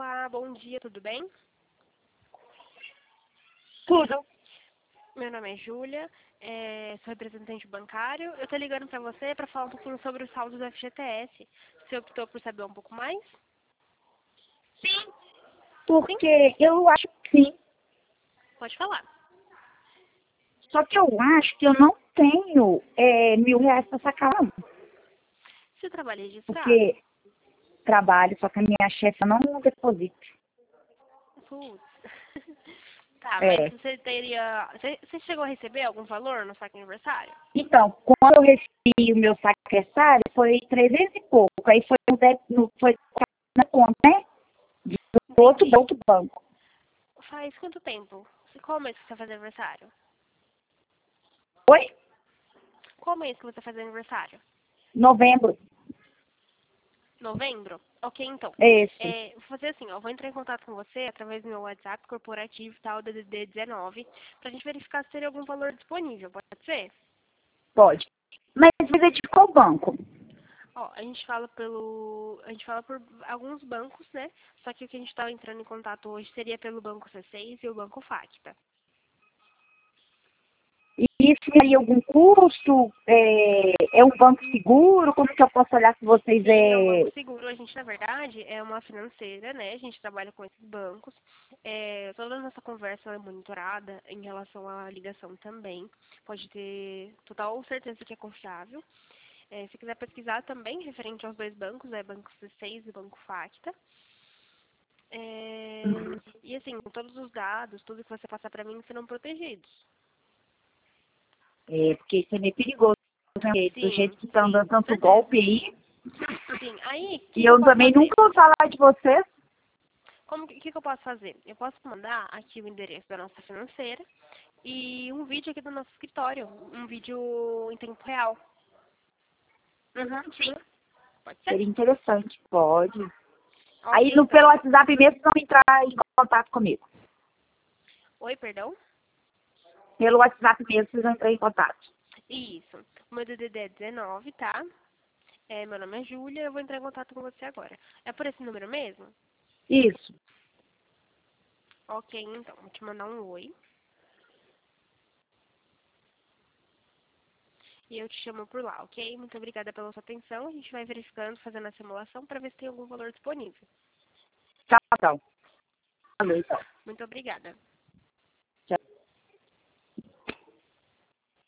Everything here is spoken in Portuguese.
Olá, bom dia, tudo bem? Tudo. Meu nome é Júlia, sou representante bancário. Eu tô ligando pra você para falar um pouquinho sobre o saldo do FGTS. Você optou por saber um pouco mais? Sim. Porque eu acho que sim. Pode falar. Só que eu acho que eu não tenho R$ 1.000 para sacar, não. Você trabalha registrado? Porque trabalho, só que a minha chefe não deposita. Putz. Tá, mas É. você teria... Você chegou a receber algum valor no saque aniversário? Então, quando eu recebi o meu saque aniversário, foi 300 e pouco. Aí foi na conta, né? Do Entendi. outro banco. Faz quanto tempo? Qual mês que você faz aniversário? Oi? Qual mês que você faz aniversário? Novembro. Novembro? Ok, então. Esse. Vou fazer assim, ó, vou entrar em contato com você através do meu WhatsApp corporativo, tal, DDD 19, pra gente verificar se teria algum valor disponível, pode ser? Pode. Mas é de qual banco? Ó, a gente fala por alguns bancos, né? Só que o que a gente tá entrando em contato hoje seria pelo Banco C6 e o Banco Facta. E isso teria algum custo? É um banco seguro? Como que eu posso olhar se vocês Sim, é um banco seguro. A gente, na verdade, é uma financeira, né? A gente trabalha com esses bancos. Toda a nossa conversa é monitorada em relação à ligação também. Pode ter total certeza que é confiável. Se quiser pesquisar também, referente aos dois bancos, Banco C6 e Banco Facta. E assim, todos os dados, tudo que você passar para mim serão protegidos. porque isso é meio perigoso, né? Do Sim, jeito que estão sim, dando com tanto certeza. golpe aí. Sim, aí, o que, E que eu eu posso também fazer? nunca vou falar de vocês. Que eu posso fazer? Eu posso mandar aqui o endereço da nossa financeira e um vídeo aqui do nosso escritório, um vídeo em tempo real. Uhum, sim. Pode ser? Seria interessante. Pode. Ok, Aí então. pelo WhatsApp mesmo vão entrar em contato comigo. Oi, perdão? Pelo WhatsApp mesmo vocês vão entrar em contato. Isso. O meu DDD é 19, tá? Meu nome é Júlia, eu vou entrar em contato com você agora. É por esse número mesmo? Isso. Ok, então. Vou te mandar um oi. E eu te chamo por lá, ok? Muito obrigada pela sua atenção. A gente vai verificando, fazendo a simulação para ver se tem algum valor disponível. Tchau, tchau. Valeu, então. Muito obrigada.